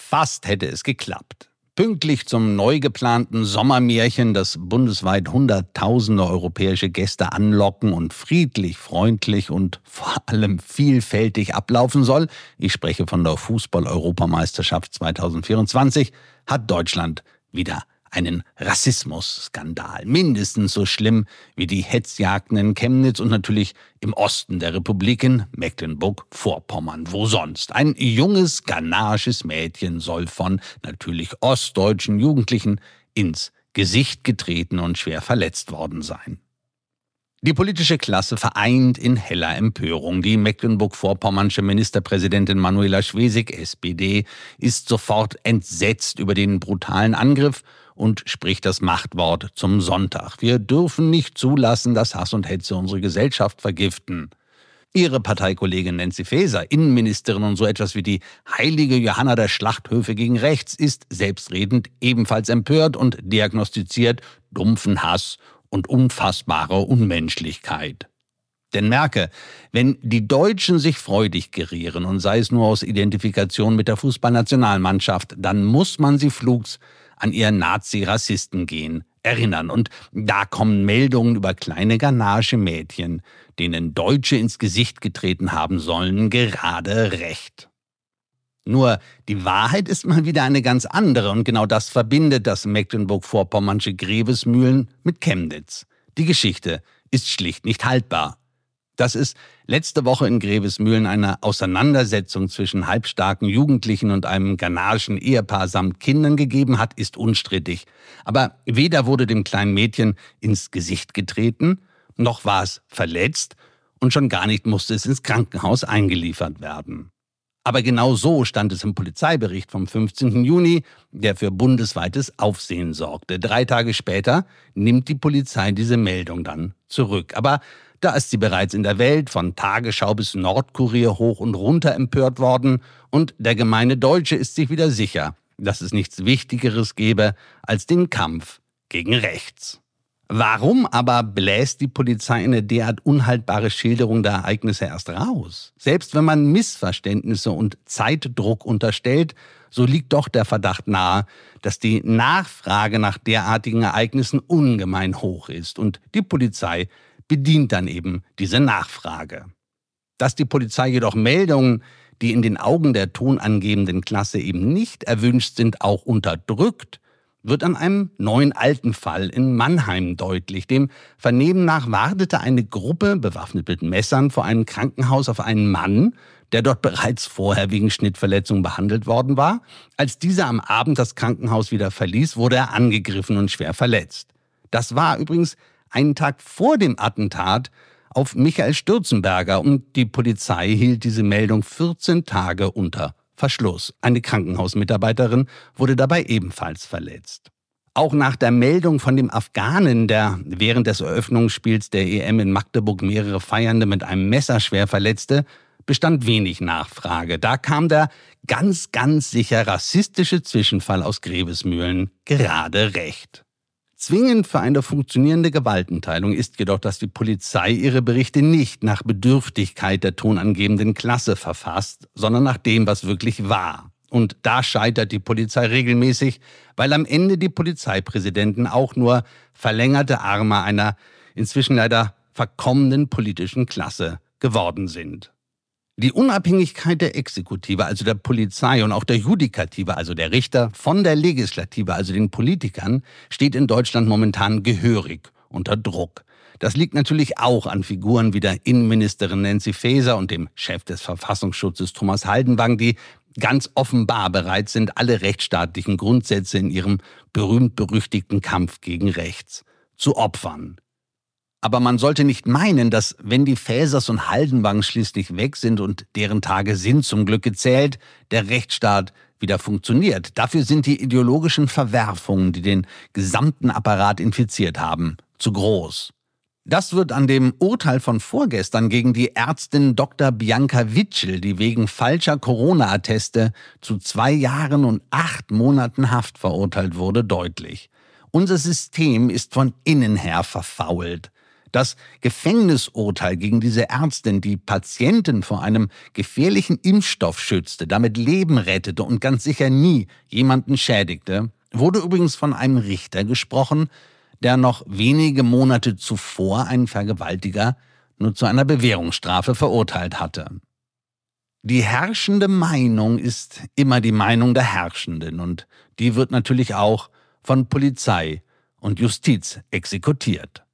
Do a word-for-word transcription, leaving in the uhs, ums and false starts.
Fast hätte es geklappt. Pünktlich zum neu geplanten Sommermärchen, das bundesweit Hunderttausende europäische Gäste anlocken und friedlich, freundlich und vor allem vielfältig ablaufen soll, ich spreche von der Fußball-Europameisterschaft zweitausendvierundzwanzig, hat Deutschland wieder einen Rassismusskandal. Mindestens so schlimm wie die Hetzjagden in Chemnitz und natürlich im Osten der Republik in Mecklenburg-Vorpommern. Wo sonst? Ein junges ghanaisches Mädchen soll von natürlich ostdeutschen Jugendlichen ins Gesicht getreten und schwer verletzt worden sein. Die politische Klasse vereint in heller Empörung. Die mecklenburg-vorpommernsche Ministerpräsidentin Manuela Schwesig, S P D, ist sofort entsetzt über den brutalen Angriff und spricht das Machtwort zum Sonntag. Wir dürfen nicht zulassen, dass Hass und Hetze unsere Gesellschaft vergiften. Ihre Parteikollegin Nancy Faeser, Innenministerin und so etwas wie die heilige Johanna der Schlachthöfe gegen rechts, ist selbstredend ebenfalls empört und diagnostiziert dumpfen Hass und unfassbare Unmenschlichkeit. Denn merke, wenn die Deutschen sich freudig gerieren und sei es nur aus Identifikation mit der Fußballnationalmannschaft, dann muss man sie flugs an ihren Nazi-Rassisten-Gen erinnern. Und da kommen Meldungen über kleine ghanaische Mädchen, denen Deutsche ins Gesicht getreten haben sollen, gerade recht. Nur die Wahrheit ist mal wieder eine ganz andere und genau das verbindet das mecklenburg-vorpommernsche Grevesmühlen mit Chemnitz. Die Geschichte ist schlicht nicht haltbar. Dass es letzte Woche in Grevesmühlen eine Auseinandersetzung zwischen halbstarken Jugendlichen und einem ghanaischen Ehepaar samt Kindern gegeben hat, ist unstrittig. Aber weder wurde dem kleinen Mädchen ins Gesicht getreten, noch war es verletzt und schon gar nicht musste es ins Krankenhaus eingeliefert werden. Aber genau so stand es im Polizeibericht vom fünfzehnten Juni, der für bundesweites Aufsehen sorgte. Drei Tage später nimmt die Polizei diese Meldung dann zurück. Aber da ist sie bereits in der Welt von Tagesschau bis Nordkurier hoch und runter empört worden und der gemeine Deutsche ist sich wieder sicher, dass es nichts Wichtigeres gäbe als den Kampf gegen rechts. Warum aber bläst die Polizei eine derart unhaltbare Schilderung der Ereignisse erst raus? Selbst wenn man Missverständnisse und Zeitdruck unterstellt, so liegt doch der Verdacht nahe, dass die Nachfrage nach derartigen Ereignissen ungemein hoch ist und die Polizei bedient dann eben diese Nachfrage. Dass die Polizei jedoch Meldungen, die in den Augen der tonangebenden Klasse eben nicht erwünscht sind, auch unterdrückt, wird an einem neuen alten Fall in Mannheim deutlich. Dem Vernehmen nach wartete eine Gruppe, bewaffnet mit Messern, vor einem Krankenhaus auf einen Mann, der dort bereits vorher wegen Schnittverletzung behandelt worden war. Als dieser am Abend das Krankenhaus wieder verließ, wurde er angegriffen und schwer verletzt. Das war übrigens einen Tag vor dem Attentat auf Michael Stürzenberger und die Polizei hielt diese Meldung vierzehn Tage unter Verschluss. Eine Krankenhausmitarbeiterin wurde dabei ebenfalls verletzt. Auch nach der Meldung von dem Afghanen, der während des Eröffnungsspiels der E M in Magdeburg mehrere Feiernde mit einem Messer schwer verletzte, bestand wenig Nachfrage. Da kam der ganz, ganz sicher rassistische Zwischenfall aus Grevesmühlen gerade recht. Zwingend für eine funktionierende Gewaltenteilung ist jedoch, dass die Polizei ihre Berichte nicht nach Bedürftigkeit der tonangebenden Klasse verfasst, sondern nach dem, was wirklich war. Und da scheitert die Polizei regelmäßig, weil am Ende die Polizeipräsidenten auch nur verlängerte Arme einer inzwischen leider verkommenen politischen Klasse geworden sind. Die Unabhängigkeit der Exekutive, also der Polizei und auch der Judikative, also der Richter, von der Legislative, also den Politikern, steht in Deutschland momentan gehörig unter Druck. Das liegt natürlich auch an Figuren wie der Innenministerin Nancy Faeser und dem Chef des Verfassungsschutzes Thomas Haldenwang, die ganz offenbar bereit sind, alle rechtsstaatlichen Grundsätze in ihrem berühmt-berüchtigten Kampf gegen rechts zu opfern. Aber man sollte nicht meinen, dass, wenn die Faesers und Haldenwang schließlich weg sind und deren Tage sind zum Glück gezählt, der Rechtsstaat wieder funktioniert. Dafür sind die ideologischen Verwerfungen, die den gesamten Apparat infiziert haben, zu groß. Das wird an dem Urteil von vorgestern gegen die Ärztin Doktor Bianca Witschel, die wegen falscher Corona-Atteste zu zwei Jahren und acht Monaten Haft verurteilt wurde, deutlich. Unser System ist von innen her verfault. Das Gefängnisurteil gegen diese Ärztin, die Patienten vor einem gefährlichen Impfstoff schützte, damit Leben rettete und ganz sicher nie jemanden schädigte, wurde übrigens von einem Richter gesprochen, der noch wenige Monate zuvor einen Vergewaltiger nur zu einer Bewährungsstrafe verurteilt hatte. Die herrschende Meinung ist immer die Meinung der Herrschenden und die wird natürlich auch von Polizei und Justiz exekutiert.